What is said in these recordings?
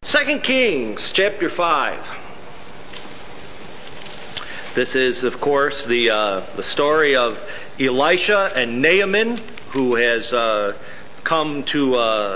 2 Kings chapter 5. This is, of course, the story of Elisha and Naaman, who has come to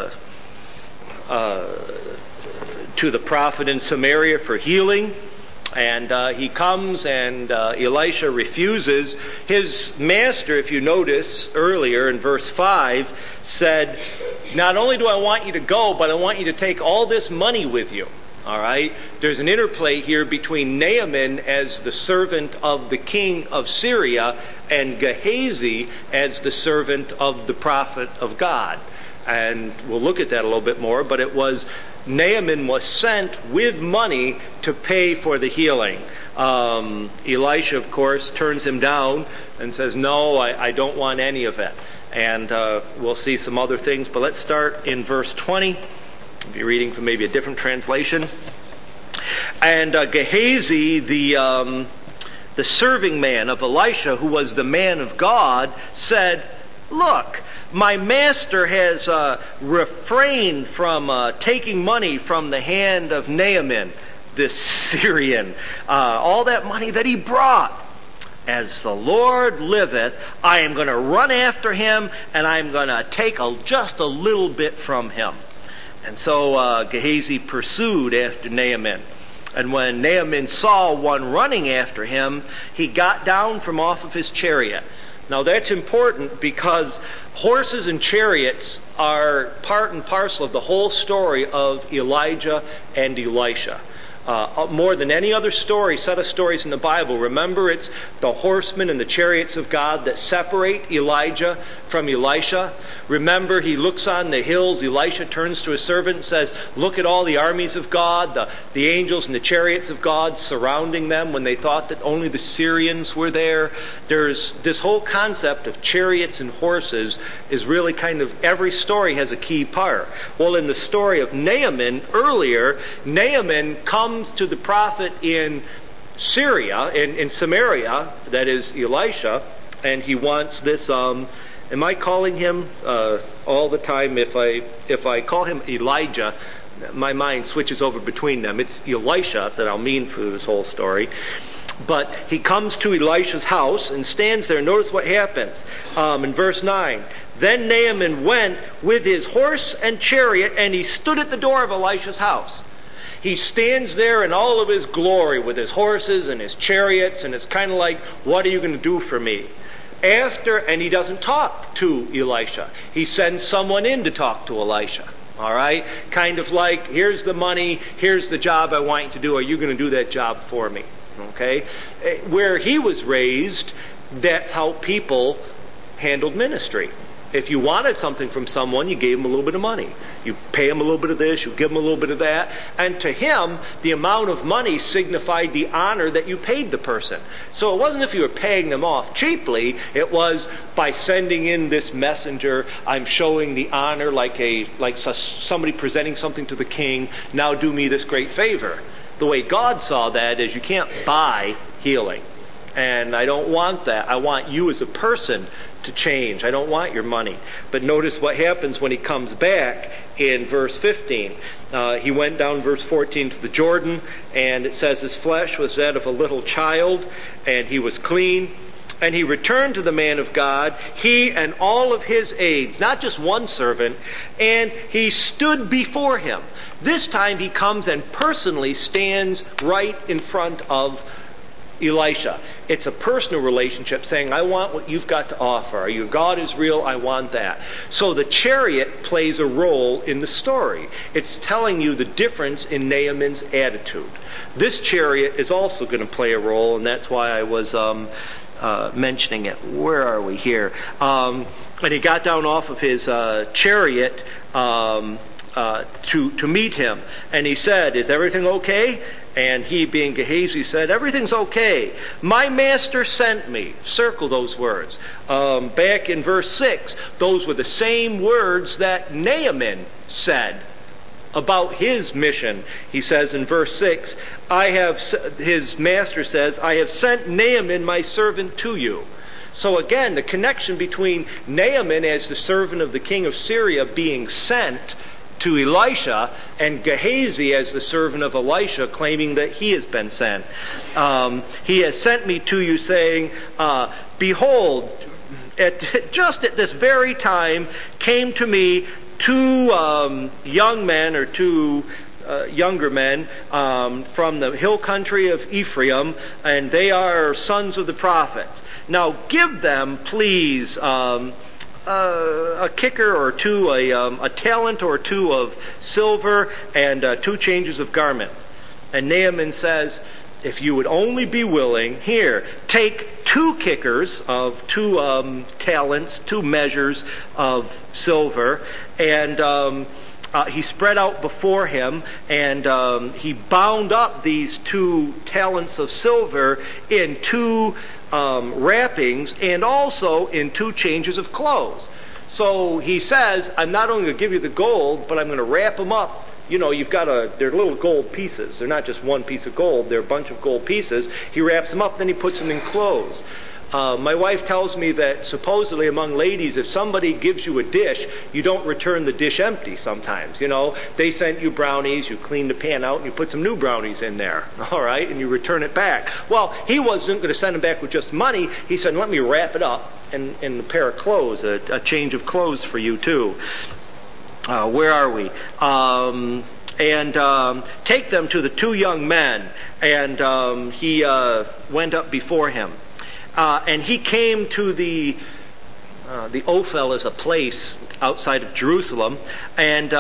the prophet in Samaria for healing. And he comes, and Elisha refuses. His master, if you notice earlier in verse 5, said, "Not only do I want you to go, but I want you to take all this money with you." All right? There's an interplay here between Naaman as the servant of the king of Syria and Gehazi as the servant of the prophet of God. And we'll look at that a little bit more, but it was Naaman was sent with money to pay for the healing. Elisha, of course, turns him down and says, "No, I don't want any of it." And we'll see some other things, but let's start in verse 20. I'll be reading from maybe a different translation. And Gehazi, the serving man of Elisha, who was the man of God, said, "Look, my master has refrained from taking money from the hand of Naaman, this Syrian, all that money that he brought. As the Lord liveth, I am going to run after him, and I'm going to take just a little bit from him." And so Gehazi pursued after Naaman. And when Naaman saw one running after him, he got down from off of his chariot. Now that's important because horses and chariots are part and parcel of the whole story of Elijah and Elisha. More than any other set of stories in the Bible, remember it's the horsemen and the chariots of God that separate Elijah from Elisha. Remember, he looks on the hills. Elisha turns to his servant and says, "Look at all the armies of God, the angels and the chariots of God surrounding them," when they thought that only the Syrians were there. There's this whole concept of chariots and horses is really kind of, every story has a key part. Well, in the story of Naaman earlier, Naaman comes to the prophet in Syria, in Samaria, that is Elisha, and he wants this, am I calling him all the time? If I call him Elijah, my mind switches over between them. It's Elisha that I'll mean for this whole story. But he comes to Elisha's house and stands there. Notice what happens in verse 9. Then Naaman went with his horse and chariot, and he stood at the door of Elisha's house. He stands there in all of his glory with his horses and his chariots, and it's kind of like, "What are you going to do for me?" And he doesn't talk to Elisha. He sends someone in to talk to Elisha. All right? Kind of like, "Here's the money, here's the job I want you to do. Are you going to do that job for me?" Okay? Where he was raised, that's how people handled ministry. If you wanted something from someone, you gave them a little bit of money. You pay them a little bit of this, you give them a little bit of that. And to him, the amount of money signified the honor that you paid the person. So it wasn't if you were paying them off cheaply, it was by sending in this messenger, I'm showing the honor like somebody presenting something to the king, now do me this great favor. The way God saw that is you can't buy healing. And I don't want that. I want you as a person to change. I don't want your money. But notice what happens when he comes back in verse 15. He went down, verse 14, to the Jordan, and it says his flesh was that of a little child, and he was clean. And he returned to the man of God, he and all of his aides, not just one servant, and he stood before him. This time he comes and personally stands right in front of Elisha. It's a personal relationship saying, "I want what you've got to offer. Your God is real, I want that." So the chariot plays a role in the story. It's telling you the difference in Naaman's attitude. This chariot is also going to play a role, and that's why I was mentioning it. Where are we here? And he got down off of his chariot to meet him. And he said, "Is everything okay?" And he, being Gehazi, said, "Everything's okay. My master sent me." Circle those words. Back in verse 6, those were the same words that Naaman said about his mission. He says in verse 6, his master says, "I have sent Naaman my servant to you." So again, the connection between Naaman as the servant of the king of Syria being sent to Elisha, and Gehazi as the servant of Elisha, claiming that he has been sent. He has sent me to you, saying, behold, just at this very time came to me two young men, or two younger men from the hill country of Ephraim, and they are sons of the prophets. Now give them, please, a kicker or two, a talent or two of silver, and 2 changes of garments. And Naaman says, if you would only be willing, here, take 2 kickers of 2 talents, 2 measures of silver, and he spread out before him, and he bound up these 2 talents of silver in 2 wrappings, and also in 2 changes of clothes. So he says, I'm not only going to give you the gold, but I'm going to wrap them up. You know, they're little gold pieces. They're not just one piece of gold. They're a bunch of gold pieces. He wraps them up, then he puts them in clothes. My wife tells me that supposedly among ladies, if somebody gives you a dish, you don't return the dish empty sometimes. You know, they sent you brownies, you clean the pan out, and you put some new brownies in there, all right, and you return it back. Well, he wasn't going to send them back with just money. He said, let me wrap it up in a pair of clothes, a change of clothes for you too. Where are we? And take them to the 2 young men. And he went up before him. And he came to the Ophel is a place outside of Jerusalem, and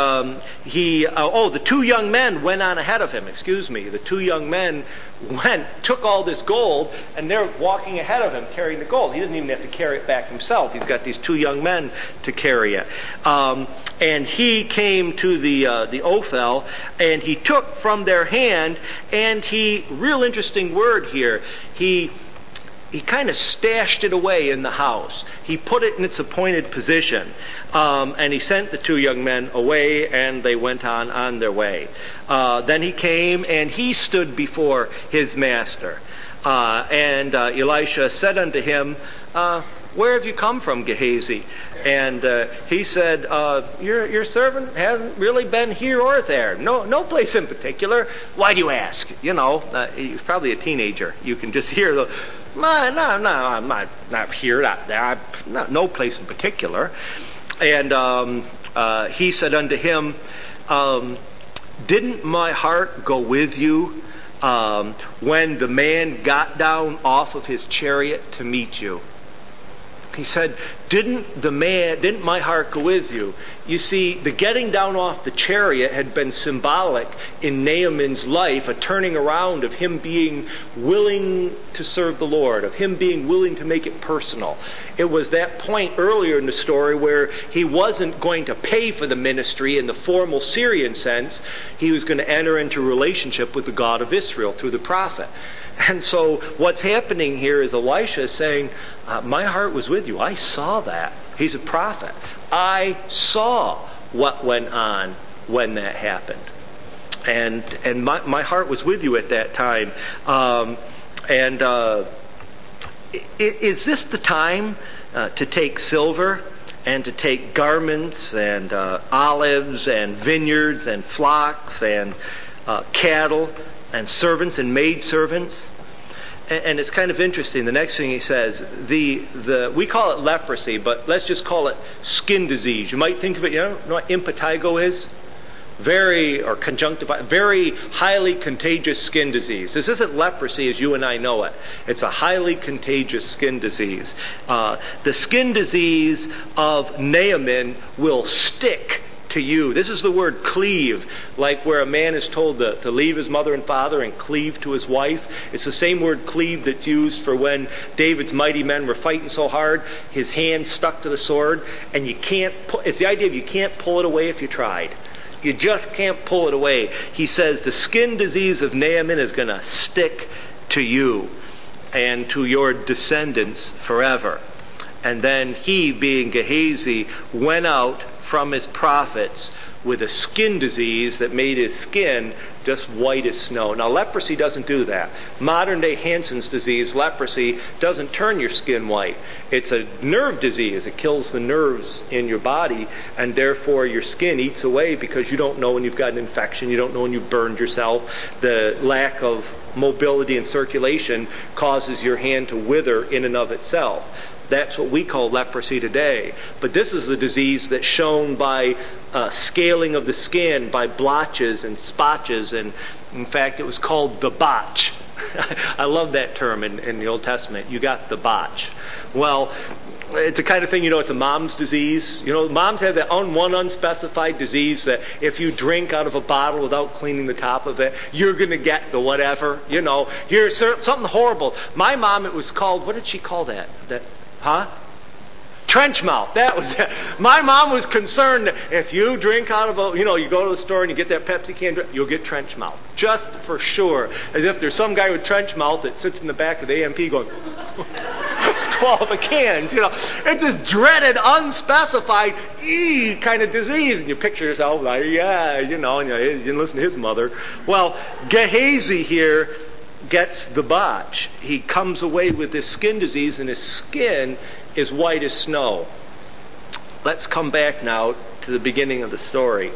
the 2 young men went on ahead of him. The 2 young men took all this gold, and they're walking ahead of him carrying the gold. He doesn't even have to carry it back himself. He's got these 2 young men to carry it. And he came to the Ophel, and he took from their hand, and real interesting word here, he kind of stashed it away in the house. He put it in its appointed position. And he sent the 2 young men away, and they went on their way. Then he came, and he stood before his master. And Elisha said unto him, where have you come from, Gehazi? And he said, your servant hasn't really been here or there. No place in particular. Why do you ask? You know, he's probably a teenager. You can just hear the, no, I'm not here, not there, no place in particular. And he said unto him, didn't my heart go with you when the man got down off of his chariot to meet you? He said, didn't my heart go with you? You see, the getting down off the chariot had been symbolic in Naaman's life, a turning around of him being willing to serve the Lord, of him being willing to make it personal. It was that point earlier in the story where he wasn't going to pay for the ministry in the formal Syrian sense. He was going to enter into a relationship with the God of Israel through the prophet. And so what's happening here is Elisha is saying, my heart was with you. I saw that. He's a prophet. I saw what went on when that happened. And my heart was with you at that time. Is this the time to take silver and to take garments and olives and vineyards and flocks and cattle and servants and maidservants? And it's kind of interesting. The next thing he says, we call it leprosy, but let's just call it skin disease. You might think of it, you know what impetigo is? Or conjunctivitis, very highly contagious skin disease. This isn't leprosy as you and I know it. It's a highly contagious skin disease. The skin disease of Naaman will stick to you. This is the word cleave, like where a man is told to leave his mother and father and cleave to his wife. It's the same word cleave that's used for when David's mighty men were fighting so hard, his hand stuck to the sword, and it's the idea of you can't pull it away if you tried. You just can't pull it away. He says the skin disease of Naaman is going to stick to you and to your descendants forever. And then he, being Gehazi, went out from his prophets with a skin disease that made his skin just white as snow. Now, leprosy doesn't do that. Modern day Hansen's disease, leprosy, doesn't turn your skin white. It's a nerve disease. It kills the nerves in your body, and therefore your skin eats away because you don't know when you've got an infection. You don't know when you've burned yourself. The lack of mobility and circulation causes your hand to wither in and of itself. That's what we call leprosy today. But this is a disease that's shown by scaling of the skin, by blotches and spotches, and in fact it was called the botch. I love that term in the Old Testament. You got the botch. Well, it's the kind of thing, it's a mom's disease. Moms have that one unspecified disease that if you drink out of a bottle without cleaning the top of it, you're going to get the whatever. You're something horrible. My mom, it was called, what did she call that? Trench mouth. That was it. My mom was concerned that if you drink out of you go to the store and you get that Pepsi can, you'll get trench mouth. Just for sure. As if there's some guy with trench mouth that sits in the back of the AMP going, 12 of cans. It's this dreaded, unspecified, kind of disease. And you picture yourself like, and you listen to his mother. Well, Gehazi here gets the botch. He comes away with this skin disease, and his skin is white as snow. Let's come back now to the beginning of the story.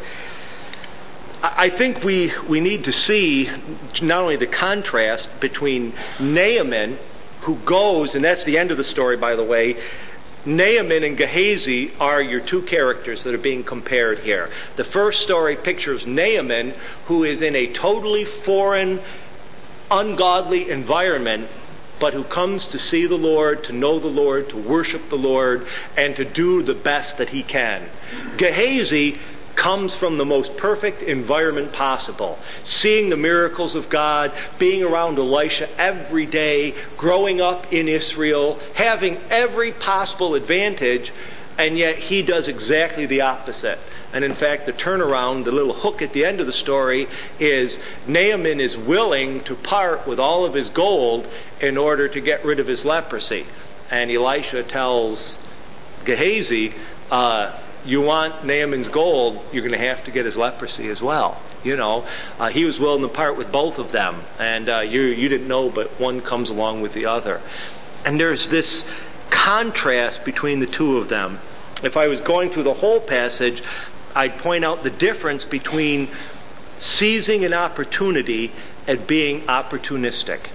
I think we need to see not only the contrast between Naaman, who goes, and that's the end of the story, by the way. Naaman and Gehazi are your two characters that are being compared here. The first story pictures Naaman, who is in a totally foreign, ungodly environment, but who comes to see the Lord, to know the Lord, to worship the Lord, and to do the best that he can. Gehazi comes from the most perfect environment possible, seeing the miracles of God, being around Elisha every day, growing up in Israel, having every possible advantage, and yet he does exactly the opposite. And in fact, the turnaround, the little hook at the end of the story, is Naaman is willing to part with all of his gold in order to get rid of his leprosy. And Elisha tells Gehazi, you want Naaman's gold, you're going to have to get his leprosy as well. He was willing to part with both of them. And you didn't know, but one comes along with the other. And there's this contrast between the two of them. If I was going through the whole passage, I'd point out the difference between seizing an opportunity and being opportunistic.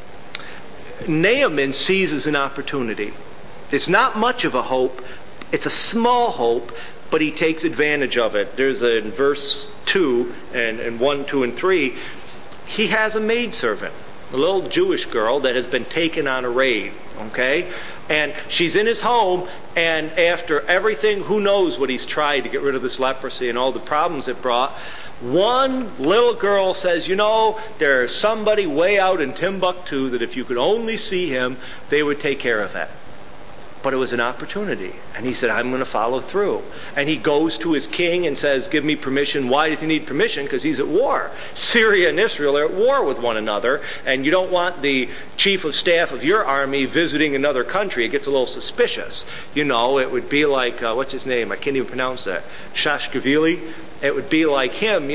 Naaman seizes an opportunity. It's not much of a hope. It's a small hope, but he takes advantage of it. There's in verse 2 and 1, 2, and 3, he has a maidservant, a little Jewish girl that has been taken on a raid, okay? And she's in his home, and after everything, who knows what he's tried to get rid of this leprosy and all the problems it brought, one little girl says, there's somebody way out in Timbuktu that if you could only see him, they would take care of it. But it was an opportunity. And he said, I'm going to follow through. And he goes to his king and says, give me permission. Why does he need permission? Because he's at war. Syria and Israel are at war with one another. And you don't want the chief of staff of your army visiting another country. It gets a little suspicious. It would be like, what's his name? I can't even pronounce that. Shashkevili. It would be like him,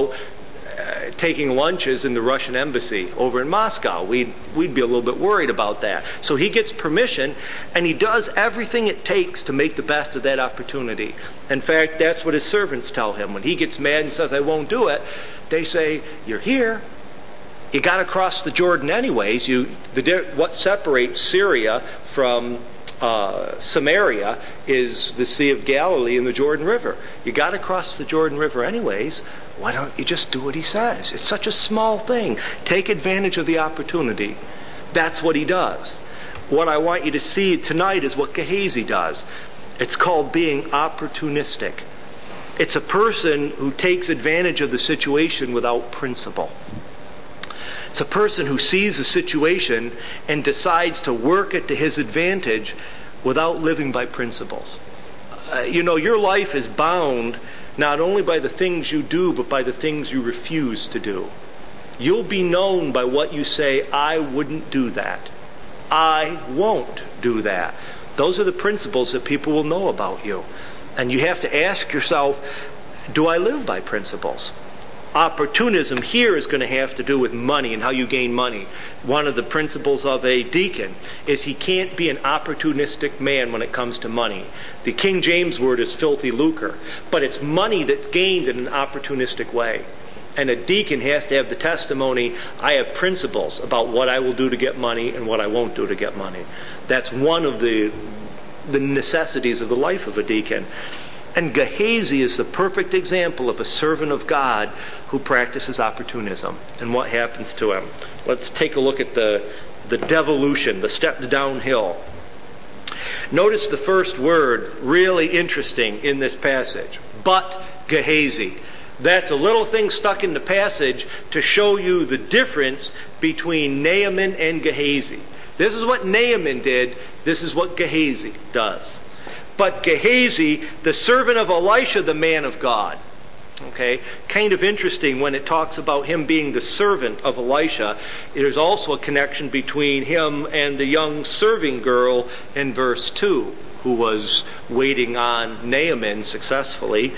taking lunches in the Russian embassy over in Moscow. We'd be a little bit worried about that. So he gets permission, and he does everything it takes to make the best of that opportunity. In fact, that's what his servants tell him. When he gets mad and says, I won't do it, they say, you're here. You got to cross the Jordan anyways. What separates Syria from Samaria is the Sea of Galilee and the Jordan River. You got to cross the Jordan River anyways. Why don't you just do what he says? It's such a small thing. Take advantage of the opportunity. That's what he does. What I want you to see tonight is what Gehazi does. It's called being opportunistic. It's a person who takes advantage of the situation without principle. It's a person who sees a situation and decides to work it to his advantage without living by principles. Your life is bound not only by the things you do, but by the things you refuse to do. You'll be known by what you say, I wouldn't do that. I won't do that. Those are the principles that people will know about you. And you have to ask yourself, do I live by principles? opportunism here is going to have to do with money and how you gain money. One of the principles of a deacon is he can't be an opportunistic man when it comes to money. The King James word is filthy lucre, but it's money that's gained in an opportunistic way. And a deacon has to have the testimony, I have principles about what I will do to get money and what I won't do to get money. That's one of the necessities of the life of a deacon. And Gehazi is the perfect example of a servant of God who practices opportunism and what happens to him. Let's take a look at the devolution, the steps downhill. Notice the first word, really interesting in this passage. But Gehazi. That's a little thing stuck in the passage to show you the difference between Naaman and Gehazi. This is what Naaman did. This is what Gehazi does. But Gehazi, the servant of Elisha, the man of God. Okay, kind of interesting when it talks about him being the servant of Elisha. There's also a connection between him and the young serving girl in verse 2, who was waiting on Naaman successfully.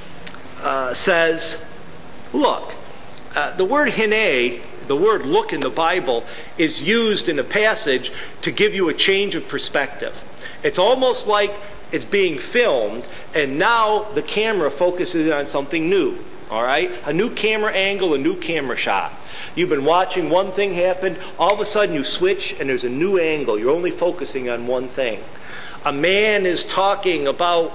Says, look, the word hine, the word look in the Bible, is used in a passage to give you a change of perspective. It's almost like it's being filmed, and now the camera focuses on something new. All right? A new camera angle, a new camera shot. You've been watching one thing happen, all of a sudden you switch, and there's a new angle. You're only focusing on one thing. A man is talking about,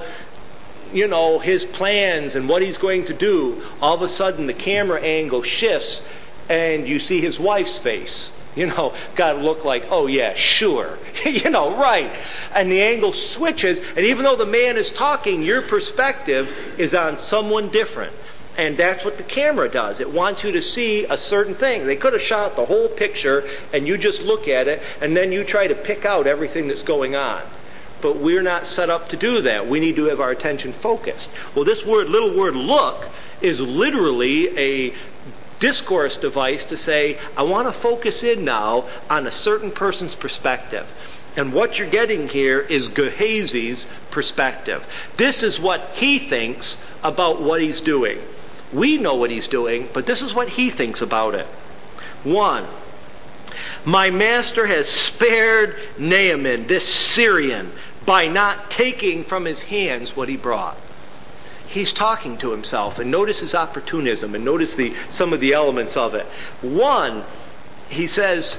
his plans and what he's going to do. All of a sudden the camera angle shifts, and you see his wife's face. Got to look like, oh yeah, sure. Right. And the angle switches, and even though the man is talking, your perspective is on someone different. And that's what the camera does. It wants you to see a certain thing. They could have shot the whole picture, and you just look at it, and then you try to pick out everything that's going on. But we're not set up to do that. We need to have our attention focused. Well, this little word look, is literally a discourse device to say, I want to focus in now on a certain person's perspective. And what you're getting here is Gehazi's perspective. This is what he thinks about what he's doing. We know what he's doing, but this is what he thinks about it. 1, my master has spared Naaman, this Syrian, by not taking from his hands what he brought. He's talking to himself, and notice his opportunism, and notice some of the elements of it. 1, he says,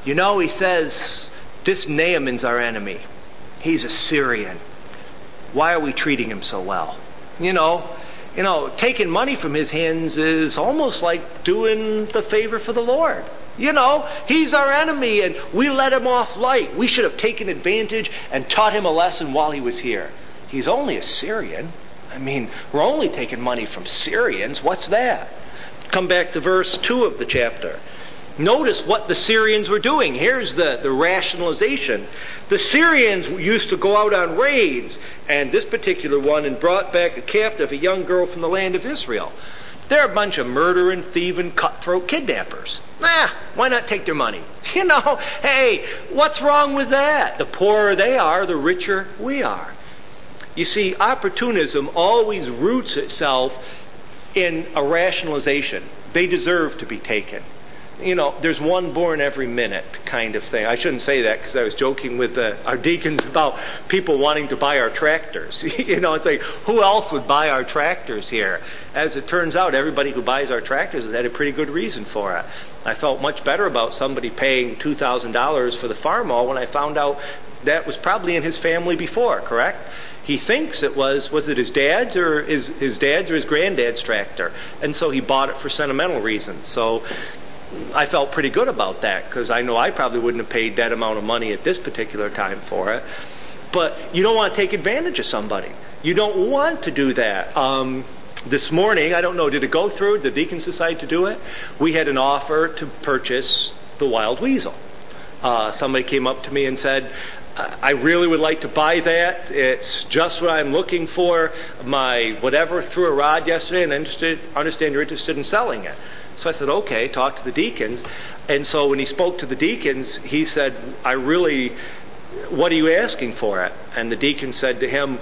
this Naaman's our enemy. He's a Syrian. Why are we treating him so well? Taking money from his hands is almost like doing the favor for the Lord. He's our enemy, and we let him off light. We should have taken advantage and taught him a lesson while he was here. He's only a Syrian. We're only taking money from Syrians. What's that? Come back to verse 2 of the chapter. Notice what the Syrians were doing. Here's the rationalization. The Syrians used to go out on raids, and this particular one and brought back a captive, a young girl from the land of Israel. They're a bunch of murdering, thieving, cutthroat kidnappers. Why not take their money? Hey, what's wrong with that? The poorer they are, the richer we are. You see, opportunism always roots itself in a rationalization. They deserve to be taken. There's one born every minute kind of thing. I shouldn't say that because I was joking with our deacons about people wanting to buy our tractors. It's like, who else would buy our tractors here? As it turns out, everybody who buys our tractors has had a pretty good reason for it. I felt much better about somebody paying $2,000 for the Farmall when I found out that was probably in his family before, correct? He thinks it was it his dad's or his dad's or his granddad's tractor? And so he bought it for sentimental reasons. So I felt pretty good about that because I know I probably wouldn't have paid that amount of money at this particular time for it. But you don't want to take advantage of somebody. You don't want to do that. This morning, I don't know, did it go through? Did the deacons decide to do it? We had an offer to purchase the wild weasel. Somebody came up to me and said, I really would like to buy that. It's just what I'm looking for. My whatever threw a rod yesterday, and I understand you're interested in selling it. So I said, okay, talk to the deacons. And so when he spoke to the deacons, he said, what are you asking for it? And the deacon said to him,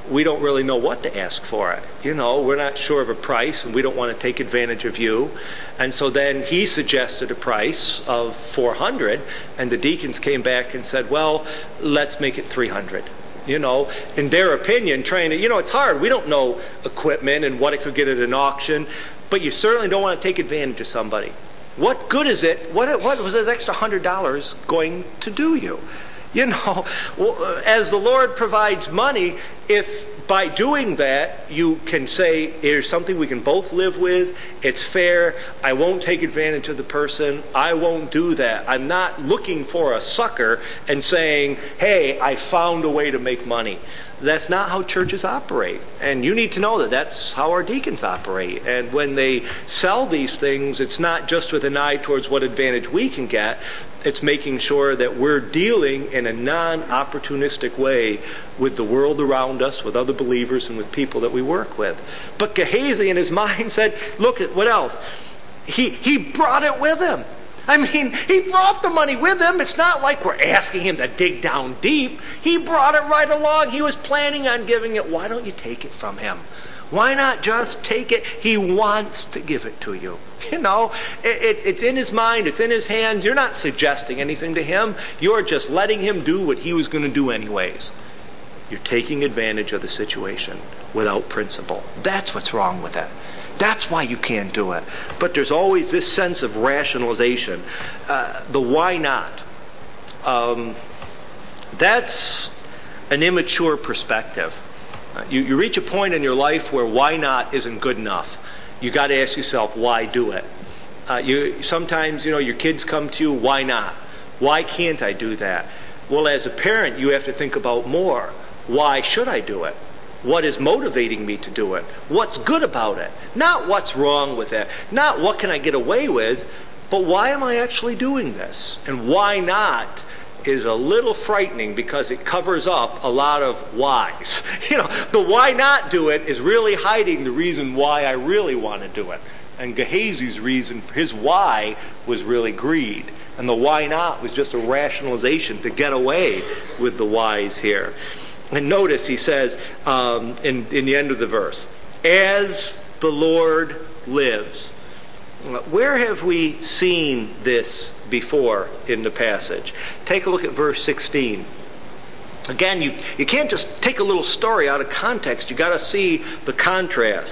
we don't really know what to ask for it. We're not sure of a price, and we don't want to take advantage of you. And so then he suggested a price of 400, and the deacons came back and said, well, let's make it 300. In their opinion, trying to, it's hard. We don't know equipment and what it could get at an auction, but you certainly don't want to take advantage of somebody. What good is it? What was this extra $100 going to do you? As the Lord provides money, if by doing that you can say, here's something we can both live with, it's fair, I won't take advantage of the person, I won't do that. I'm not looking for a sucker and saying, hey, I found a way to make money. That's not how churches operate. And you need to know that that's how our deacons operate. And when they sell these things, it's not just with an eye towards what advantage we can get. It's making sure that we're dealing in a non-opportunistic way with the world around us, with other believers, and with people that we work with. But Gehazi in his mind said, look at what else. He brought it with him. He brought the money with him. It's not like we're asking him to dig down deep. He brought it right along. He was planning on giving it. Why don't you take it from him? Why not just take it? He wants to give it to you. It's in his mind. It's in his hands. You're not suggesting anything to him. You're just letting him do what he was going to do anyways. You're taking advantage of the situation without principle. That's what's wrong with it. That's why you can't do it. But there's always this sense of rationalization. The why not. That's an immature perspective. You reach a point in your life where why not isn't good enough. You got to ask yourself, why do it? Sometimes, your kids come to you, why not? Why can't I do that? Well, as a parent, you have to think about more. Why should I do it? What is motivating me to do it? What's good about it? Not what's wrong with it. Not what can I get away with, but why am I actually doing this? And why not is a little frightening because it covers up a lot of whys. The why not do it is really hiding the reason why I really want to do it. And Gehazi's reason, his why, was really greed. And the why not was just a rationalization to get away with the whys here. And notice he says in the end of the verse, as the Lord lives. Where have we seen this before in the passage? Take a look at verse 16. Again, you can't just take a little story out of context. You got to see the contrast.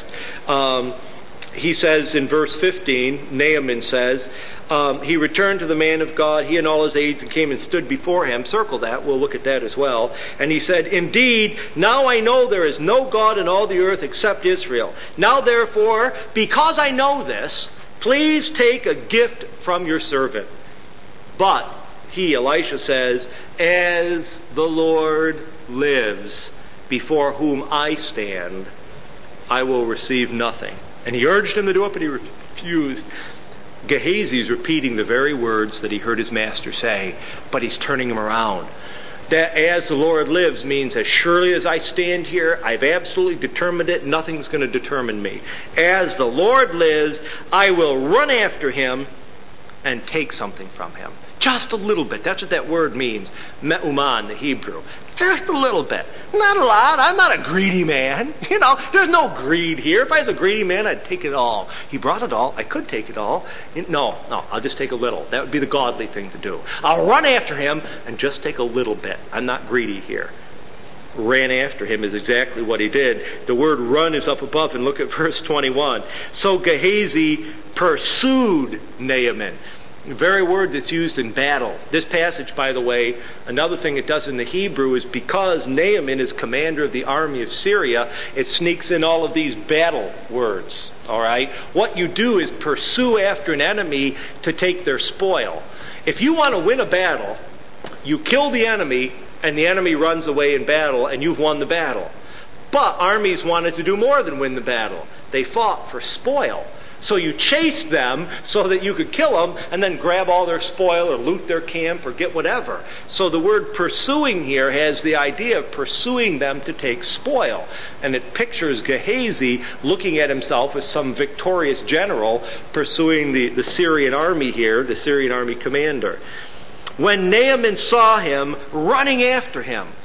He says in verse 15, Naaman says, he returned to the man of God, he and all his aides, and came and stood before him. Circle that. We'll look at that as well. And he said, indeed, now I know there is no God in all the earth except Israel. Now therefore, because I know this, please take a gift from your servant. But he, Elisha, says, as the Lord lives, before whom I stand, I will receive nothing. And he urged him to do it, but he refused. Gehazi is repeating the very words that he heard his master say, but he's turning them around. That as the Lord lives means as surely as I stand here, I've absolutely determined it, nothing's going to determine me. As the Lord lives, I will run after him and take something from him. Just a little bit. That's what that word means. Me'uman, the Hebrew. Just a little bit. Not a lot. I'm not a greedy man. There's no greed here. If I was a greedy man, I'd take it all. He brought it all. I could take it all. No, I'll just take a little. That would be the godly thing to do. I'll run after him and just take a little bit. I'm not greedy here. Ran after him is exactly what he did. The word run is up above, and look at verse 21. So Gehazi pursued Naaman. The very word that's used in battle. This passage, by the way, another thing it does in the Hebrew is because Naaman is commander of the army of Syria, it sneaks in all of these battle words. All right? What you do is pursue after an enemy to take their spoil. If you want to win a battle, you kill the enemy, and the enemy runs away in battle, and you've won the battle. But armies wanted to do more than win the battle. They fought for spoil. So you chased them so that you could kill them and then grab all their spoil or loot their camp or get whatever. So the word pursuing here has the idea of pursuing them to take spoil. And it pictures Gehazi looking at himself as some victorious general pursuing the Syrian army here, the Syrian army commander. When Naaman saw him running after him,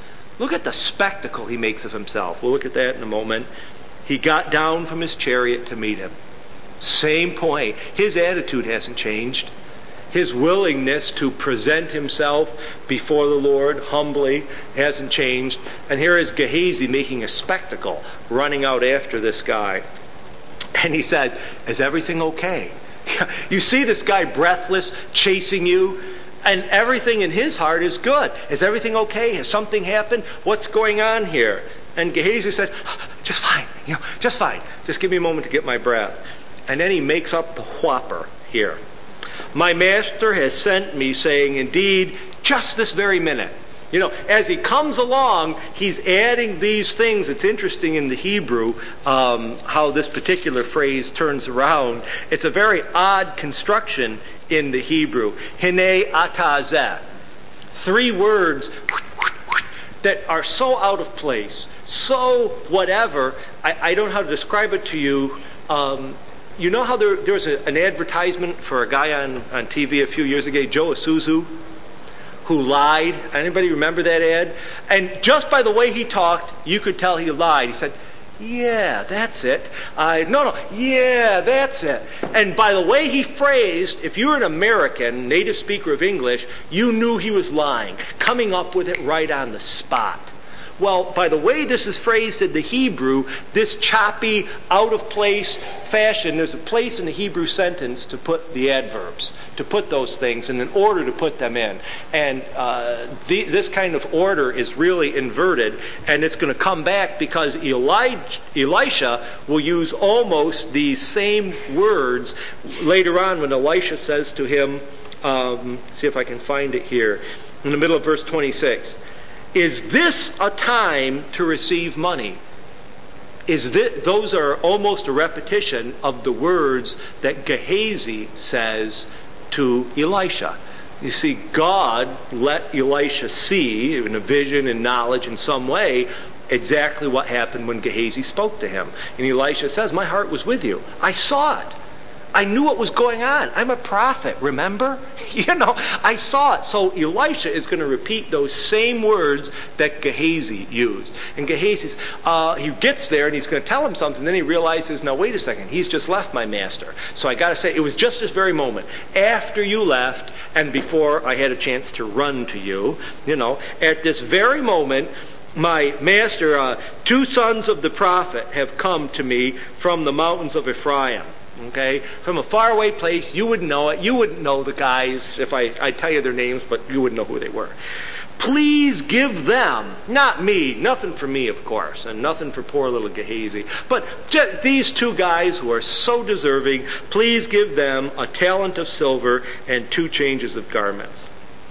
Look at the spectacle he makes of himself. We'll look at that in a moment. He got down from his chariot to meet him. Same point. His attitude hasn't changed. His willingness to present himself before the Lord humbly hasn't changed. And here is Gehazi making a spectacle, running out after this guy. And he said, is everything okay? You see this guy breathless, chasing you, and everything in his heart is good. Is everything okay? Has something happened? What's going on here? And Gehazi said, just fine, just fine. Just give me a moment to get my breath. And then he makes up the whopper here. My master has sent me, saying, indeed, just this very minute. As he comes along, he's adding these things. It's interesting in the Hebrew how this particular phrase turns around. It's a very odd construction in the Hebrew. Hine atazeh. 3 words that are so out of place, so whatever. I don't know how to describe it to you. You know how there was an advertisement for a guy on TV a few years ago, Joe Isuzu, who lied? Anybody remember that ad? And just by the way he talked, you could tell he lied. He said, yeah, that's it. Yeah, that's it. And by the way he phrased, if you were an American, native speaker of English, you knew he was lying, coming up with it right on the spot. Well, by the way this is phrased in the Hebrew, this choppy, out-of-place fashion, there's a place in the Hebrew sentence to put the adverbs, to put those things, and in order to put them in. And this kind of order is really inverted, and it's going to come back because Elisha will use almost these same words later on when Elisha says to him, see if I can find it here, in the middle of verse 26. Is this a time to receive money? Those are almost a repetition of the words that Gehazi says to Elisha. You see, God let Elisha see in a vision and knowledge in some way exactly what happened when Gehazi spoke to him. And Elisha says, my heart was with you. I saw it. I knew what was going on. I'm a prophet, remember? I saw it. So Elisha is going to repeat those same words that Gehazi used. And Gehazi, he gets there and he's going to tell him something. Then he realizes, now wait a second, he's just left my master. So I got to say, it was just this very moment, after you left and before I had a chance to run to you, at this very moment, my master, 2 sons of the prophet have come to me from the mountains of Ephraim. Okay, from a faraway place, you wouldn't know it. You wouldn't know the guys if I tell you their names, but you wouldn't know who they were. Please give them, not me, nothing for me, of course, and nothing for poor little Gehazi, but just these 2 guys who are so deserving, please give them a talent of silver and 2 changes of garments.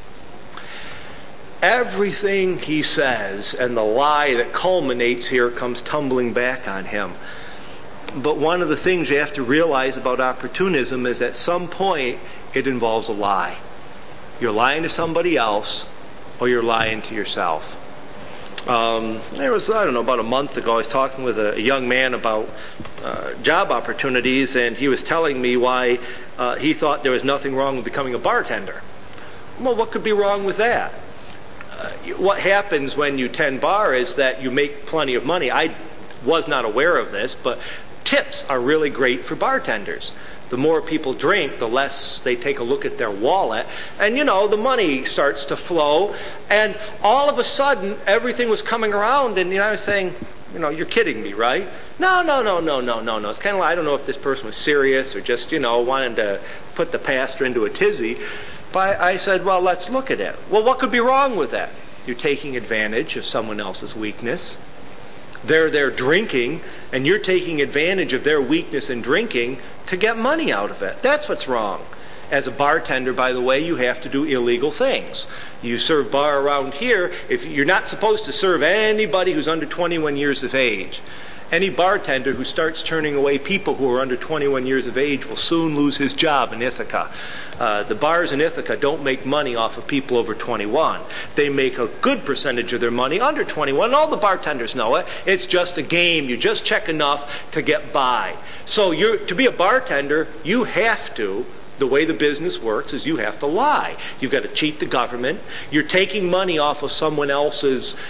Everything he says and the lie that culminates here comes tumbling back on him. But one of the things you have to realize about opportunism is at some point it involves a lie. You're lying to somebody else or you're lying to yourself. There was, about a month ago, I was talking with a young man about job opportunities, and he was telling me why he thought there was nothing wrong with becoming a bartender. Well, what could be wrong with that? What happens when you tend bar is that you make plenty of money. I was not aware of this, but tips are really great for bartenders. The more people drink, the less they take a look at their wallet. And, the money starts to flow. And all of a sudden, everything was coming around. And, I was saying, you're kidding me, right? No. It's kind of like, I don't know if this person was serious or just, wanted to put the pastor into a tizzy. But I said, well, let's look at it. Well, what could be wrong with that? You're taking advantage of someone else's weakness. They're there drinking, and you're taking advantage of their weakness in drinking to get money out of it. That's what's wrong. As a bartender, by the way, you have to do illegal things. You serve bar around here. If you're not supposed to serve anybody who's under 21 years of age. Any bartender who starts turning away people who are under 21 years of age will soon lose his job in Ithaca. The bars in Ithaca don't make money off of people over 21. They make a good percentage of their money under 21. All the bartenders know it. It's just a game. You just check enough to get by. So to be a bartender, you have to, the way the business works is you have to lie. You've got to cheat the government. You're taking money off of someone else's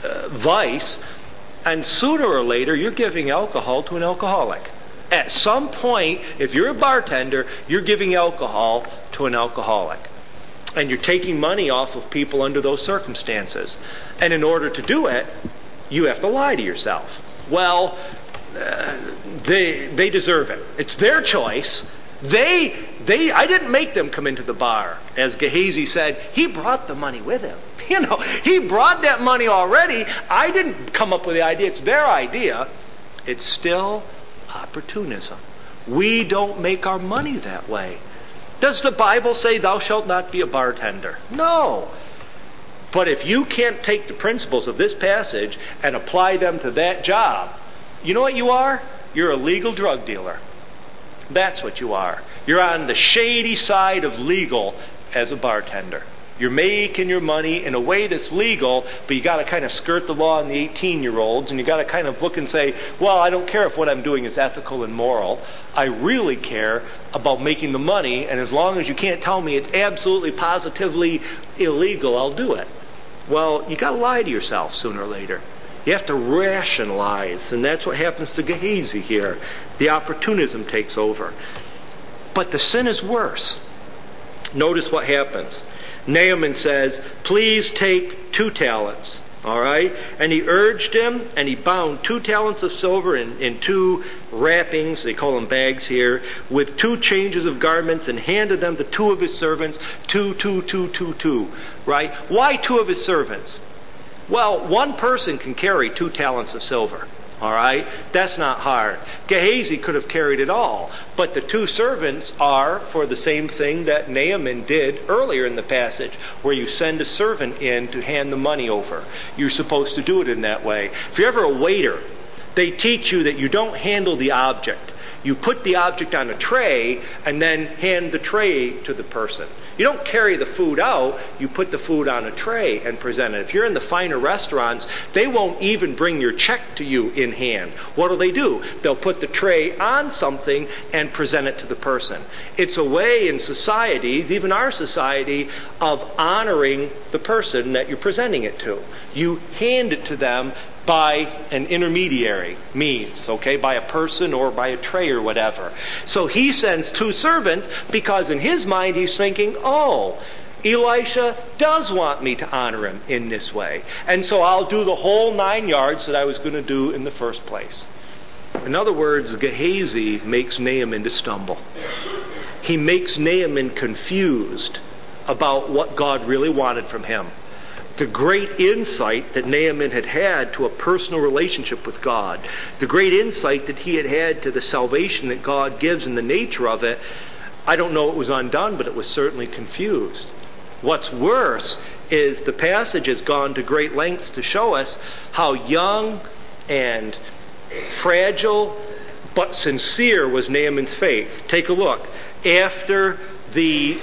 vice, and sooner or later you're giving alcohol to an alcoholic. At some point, if you're a bartender, you're giving alcohol to an alcoholic. And you're taking money off of people under those circumstances. And in order to do it, you have to lie to yourself. Well, they deserve it. It's their choice. I didn't make them come into the bar. As Gehazi said, he brought the money with him. He brought that money already. I didn't come up with the idea. It's their idea. It's still opportunism. We don't make our money that way. Does the Bible say thou shalt not be a bartender? No. But if you can't take the principles of this passage and apply them to that job, you know what you are? You're a legal drug dealer. That's what you are. You're on the shady side of legal as a bartender. You're making your money in a way that's legal, but you got to kind of skirt the law on the 18-year-olds, and you got to kind of look and say, well, I don't care if what I'm doing is ethical and moral. I really care about making the money, and as long as you can't tell me it's absolutely positively illegal, I'll do it. Well, you got to lie to yourself sooner or later. You have to rationalize, and that's what happens to Gehazi here. The opportunism takes over. But the sin is worse. Notice what happens. Naaman says, please take 2 talents. All right? And he urged him, and he bound 2 talents of silver in 2 wrappings, they call them bags here, with 2 changes of garments, and handed them to 2 of his servants. 2, right? Why 2 of his servants? Well, 1 person can carry 2 talents of silver. All right? That's not hard. Gehazi could have carried it all. But the 2 servants are for the same thing that Naaman did earlier in the passage, where you send a servant in to hand the money over. You're supposed to do it in that way. If you're ever a waiter, they teach you that you don't handle the object. You put the object on a tray and then hand the tray to the person. You don't carry the food out, you put the food on a tray and present it. If you're in the finer restaurants, they won't even bring your check to you in hand. What do? They'll put the tray on something and present it to the person. It's a way in societies, even our society, of honoring the person that you're presenting it to. You hand it to them by an intermediary means, okay, by a person or by a tray or whatever. So he sends 2 servants because in his mind he's thinking, oh, Elisha does want me to honor him in this way. And so I'll do the whole 9 yards that I was going to do in the first place. In other words, Gehazi makes Naaman to stumble. He makes Naaman confused about what God really wanted from him. The great insight that Naaman had to a personal relationship with God, the great insight that he had to the salvation that God gives and the nature of it, I don't know it was undone, but it was certainly confused. What's worse is the passage has gone to great lengths to show us how young and fragile but sincere was Naaman's faith. Take a look. After the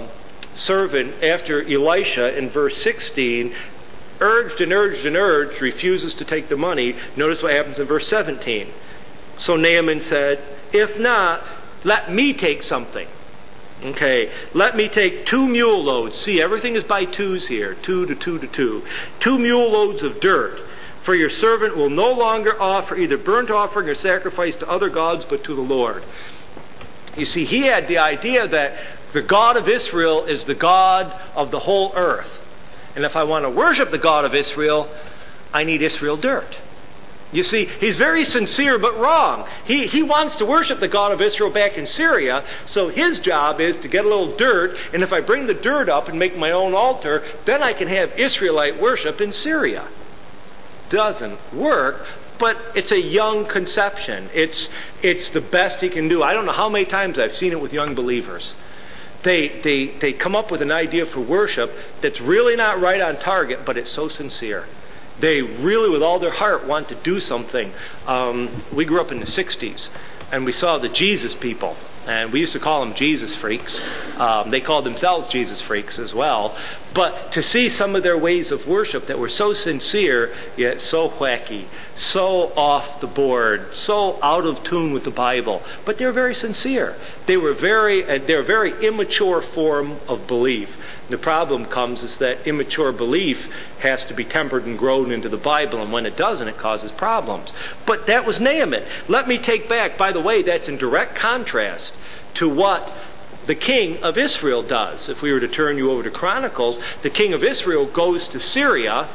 after Elisha in verse 16 urged, refuses to take the money, notice what happens in verse 17. So Naaman said, if not, let me take something. Okay, let me take 2 mule loads. See, everything is by 2s here, 2 to 2 to 2. 2 mule loads of dirt. For your servant will no longer offer either burnt offering or sacrifice to other gods, but to the Lord. You see, he had the idea that the God of Israel is the God of the whole earth. And if I want to worship the God of Israel, I need Israel dirt. You see, he's very sincere but wrong. He wants to worship the God of Israel back in Syria, so his job is to get a little dirt, and if I bring the dirt up and make my own altar, then I can have Israelite worship in Syria. Doesn't work, but it's a young conception. It's the best he can do. I don't know how many times I've seen it with young believers. They come up with an idea for worship that's really not right on target, but it's so sincere. They really, with all their heart, want to do something. We grew up in the 60s, and we saw the Jesus people, and we used to call them Jesus freaks. They called themselves Jesus freaks as well. But to see some of their ways of worship that were so sincere, yet so wacky, so off the board, so out of tune with the Bible, but they're very sincere. They're a very immature form of belief. The problem comes is that immature belief has to be tempered and grown into the Bible, and when it doesn't, it causes problems. But that was Naaman. Let me take back, by the way, that's in direct contrast to what the king of Israel does. If we were to turn you over to Chronicles, the king of Israel goes to Syria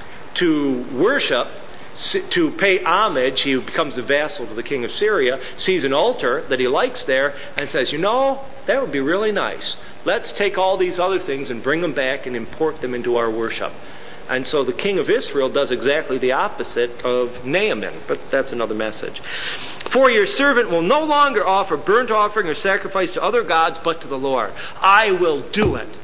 to worship, to pay homage. He becomes a vassal to the king of Syria, sees an altar that he likes there, and says, that would be really nice. Let's take all these other things and bring them back and import them into our worship. And so the king of Israel does exactly the opposite of Naaman, but that's another message. For your servant will no longer offer burnt offering or sacrifice to other gods, but to the Lord. I will do it.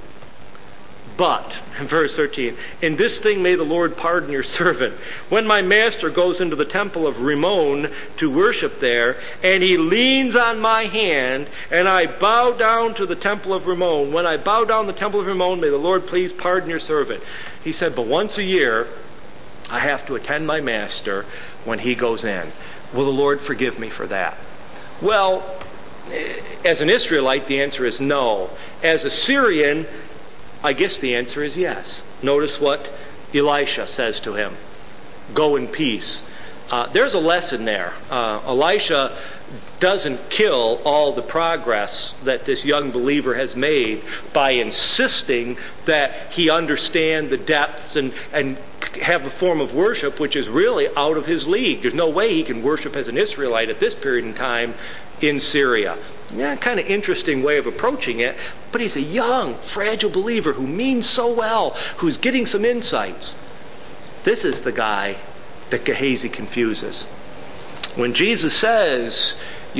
But, in verse 13, in this thing may the Lord pardon your servant. When my master goes into the temple of Rimmon to worship there, and he leans on my hand, and I bow down to the temple of Rimmon. When I bow down to the temple of Rimmon, may the Lord please pardon your servant. He said, but once a year, I have to attend my master when he goes in. Will the Lord forgive me for that? Well, as an Israelite, the answer is no. As a Syrian, I guess the answer is yes. Notice what Elisha says to him. Go in peace. There's a lesson there. Elisha doesn't kill all the progress that this young believer has made by insisting that he understand the depths and have a form of worship which is really out of his league. There's no way he can worship as an Israelite at this period in time in Syria. Yeah, kind of interesting way of approaching it, but he's a young, fragile believer who means so well, who's getting some insights. This is the guy that Gehazi confuses. When Jesus says,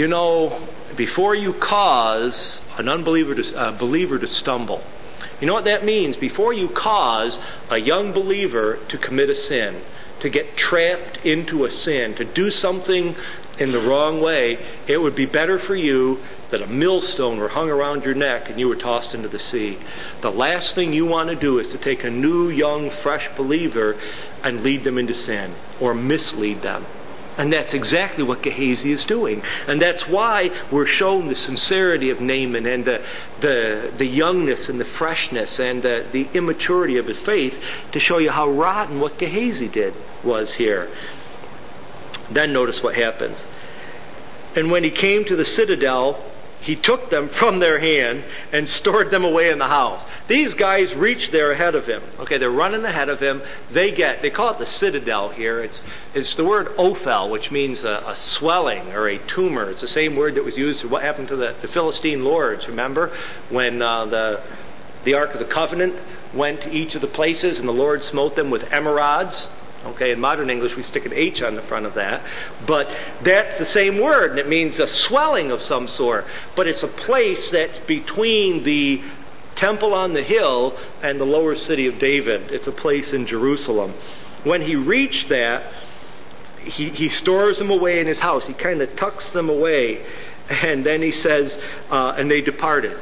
before you cause an believer to stumble, you know what that means? Before you cause a young believer to commit a sin, to get trapped into a sin, to do something in the wrong way, it would be better for you that a millstone were hung around your neck and you were tossed into the sea. The last thing you want to do is to take a new, young, fresh believer and lead them into sin or mislead them. And that's exactly what Gehazi is doing. And that's why we're shown the sincerity of Naaman and the youngness and the freshness and the immaturity of his faith to show you how rotten what Gehazi did was here. Then notice what happens. And when he came to the citadel, he took them from their hand and stored them away in the house. These guys reached there ahead of him. Okay, they're running ahead of him. They call it the citadel here. It's the word ophel, which means a swelling or a tumor. It's the same word that was used for what happened to the Philistine lords. Remember when the Ark of the Covenant went to each of the places and the Lord smote them with emerods? Okay, in modern English we stick an H on the front of that. But that's the same word, and it means a swelling of some sort. But it's a place that's between the temple on the hill and the lower city of David. It's a place in Jerusalem. When he reached that, he stores them away in his house. He kind of tucks them away. And then he says, and they departed.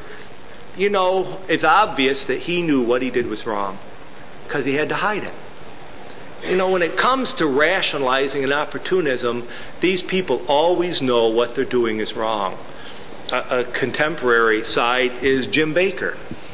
It's obvious that he knew what he did was wrong because he had to hide it. When it comes to rationalizing and opportunism, these people always know what they're doing is wrong. A contemporary side is Jim Bakker.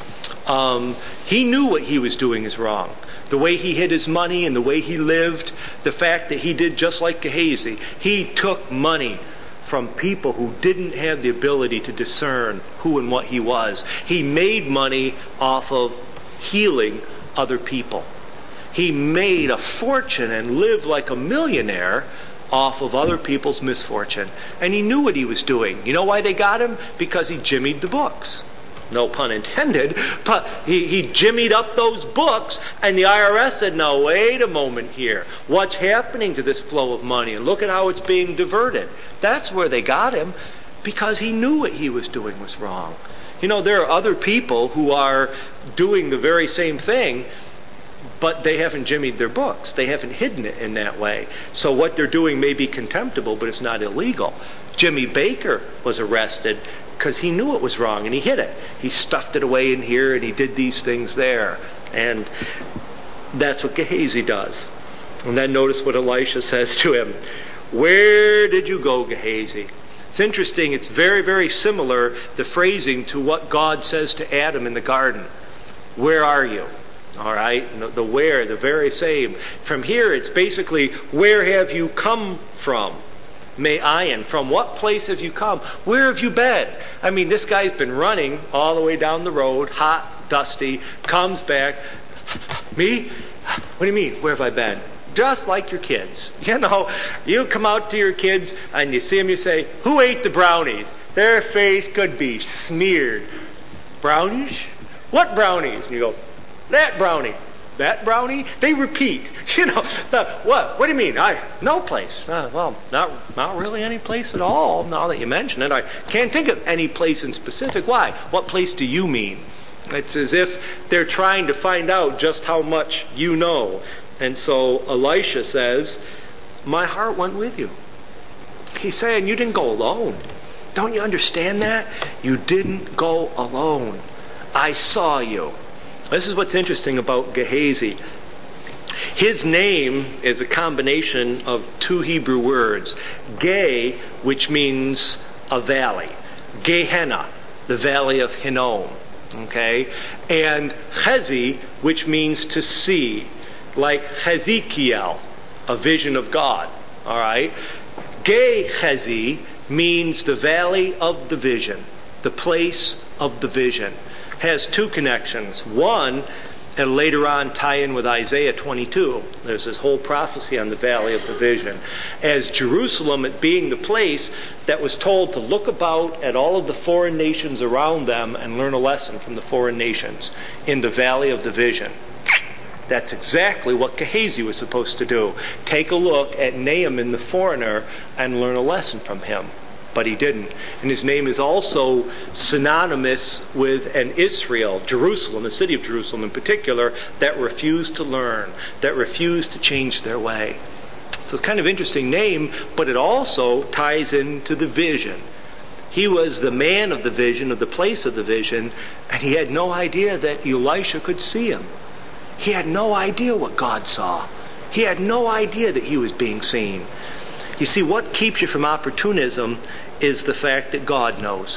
He knew what he was doing is wrong. The way he hid his money and the way he lived, the fact that he did just like Gehazi. He took money from people who didn't have the ability to discern who and what he was. He made money off of healing other people. He made a fortune and lived like a millionaire off of other people's misfortune. And he knew what he was doing. You know why they got him? Because he jimmied the books. No pun intended, but he jimmied up those books, and the IRS said, no, wait a moment here. What's happening to this flow of money? And look at how it's being diverted. That's where they got him, because he knew what he was doing was wrong. There are other people who are doing the very same thing, but they haven't jimmied their books. They haven't hidden it in that way. So what they're doing may be contemptible, but it's not illegal. Jimmy Bakker was arrested because he knew it was wrong and he hid it. He stuffed it away in here and he did these things there. And that's what Gehazi does. And then notice what Elisha says to him. Where did you go, Gehazi? It's interesting. It's very, very similar, the phrasing, to what God says to Adam in the garden. Where are you? All right? The where, the very same. From here, it's basically, where have you come from? Ma'ayin. From what place have you come? Where have you been? I mean, this guy's been running all the way down the road, hot, dusty, comes back. Me? What do you mean, where have I been? Just like your kids. You know, you come out to your kids and you see them, you say, who ate the brownies? Their face could be smeared. Brownies? What brownies? And you go, that brownie. That brownie? They repeat. You know, what? What do you mean? No place. Well, not really any place at all, now that you mention it. I can't think of any place in specific. Why? What place do you mean? It's as if they're trying to find out just how much you know. And so Elisha says, my heart went with you. He's saying, you didn't go alone. Don't you understand that? You didn't go alone. I saw you. This is what's interesting about Gehazi. His name is a combination of two Hebrew words. Ge, which means a valley. Gehenna, the valley of Hinnom. Okay? And Chezi, which means to see. Like Hezekiel, a vision of God. All right? Gehazi means the valley of the vision, the place of the vision. Has two connections. One, and later on tie in with Isaiah 22. There's this whole prophecy on the valley of the vision. As Jerusalem, it being the place that was told to look about at all of the foreign nations around them and learn a lesson from the foreign nations in the valley of the vision. That's exactly what Gehazi was supposed to do. Take a look at Naaman the foreigner and learn a lesson from him. But he didn't. And his name is also synonymous with an Israel, Jerusalem, the city of Jerusalem in particular, that refused to learn, that refused to change their way. So it's kind of an interesting name, but it also ties into the vision. He was the man of the vision, of the place of the vision, and he had no idea that Elisha could see him. He had no idea what God saw. He had no idea that he was being seen. You see, what keeps you from opportunism is the fact that God knows.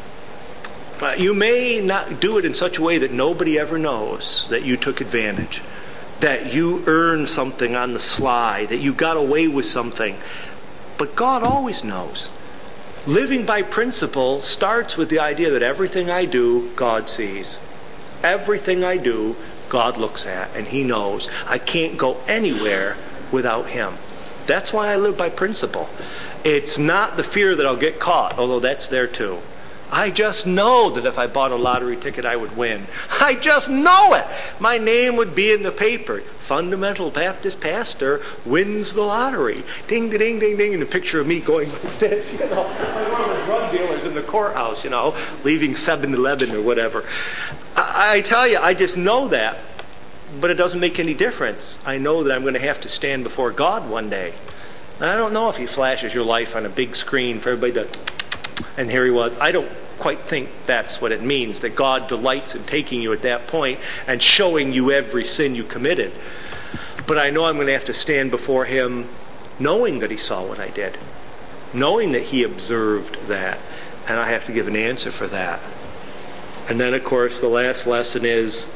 You may not do it in such a way that nobody ever knows that you took advantage, that you earned something on the sly, that you got away with something. But God always knows. Living by principle starts with the idea that everything I do, God sees. Everything I do, God looks at, and he knows. I can't go anywhere without him. That's why I live by principle. It's not the fear that I'll get caught, although that's there too. I just know that if I bought a lottery ticket, I would win. I just know it. My name would be in the paper. Fundamental Baptist pastor wins the lottery. Ding, ding, ding, ding, and a picture of me going like this, like one of the drug dealers in the courthouse, leaving 7-Eleven or whatever. I tell you, I just know that, but it doesn't make any difference. I know that I'm going to have to stand before God one day. And I don't know if he flashes your life on a big screen for everybody to, and here he was. I don't quite think that's what it means, that God delights in taking you at that point and showing you every sin you committed. But I know I'm going to have to stand before him knowing that he saw what I did, knowing that he observed that, and I have to give an answer for that. And then, of course, the last lesson is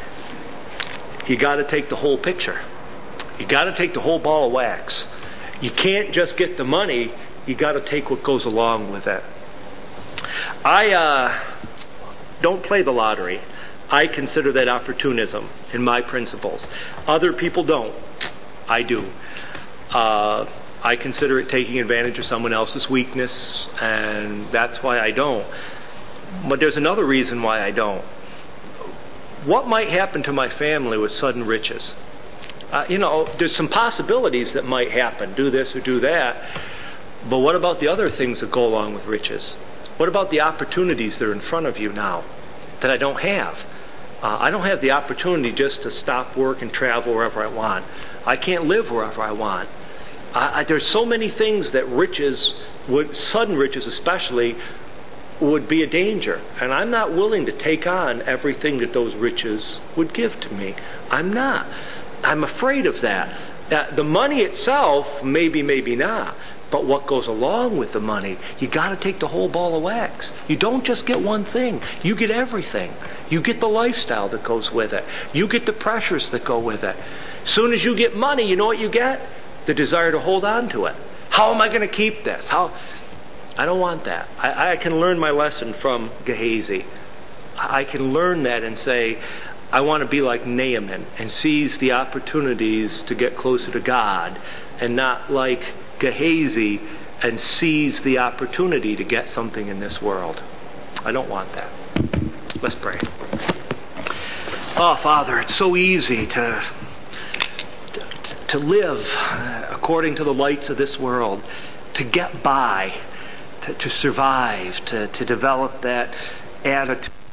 you got to take the whole picture. You got to take the whole ball of wax. You can't just get the money. You got to take what goes along with it. I don't play the lottery. I consider that opportunism in my principles. Other people don't. I do. I consider it taking advantage of someone else's weakness, and that's why I don't. But there's another reason why I don't. What might happen to my family with sudden riches? There's some possibilities that might happen. Do this or do that. But what about the other things that go along with riches? What about the opportunities that are in front of you now that I don't have? I don't have the opportunity just to stop work and travel wherever I want. I can't live wherever I want. There's so many things that riches, sudden riches especially, would be a danger. And I'm not willing to take on everything that those riches would give to me. I'm not. I'm afraid of that. The money itself, maybe not. But what goes along with the money, you got to take the whole ball of wax. You don't just get one thing. You get everything. You get the lifestyle that goes with it. You get the pressures that go with it. Soon as you get money, you know what you get? The desire to hold on to it. How am I going to keep this? I don't want that. I can learn my lesson from Gehazi. I can learn that and say, I want to be like Naaman and seize the opportunities to get closer to God, and not like Gehazi and seize the opportunity to get something in this world. I don't want that. Let's pray. Oh, Father, it's so easy to live according to the lights of this world, to get by, to survive, to develop that attitude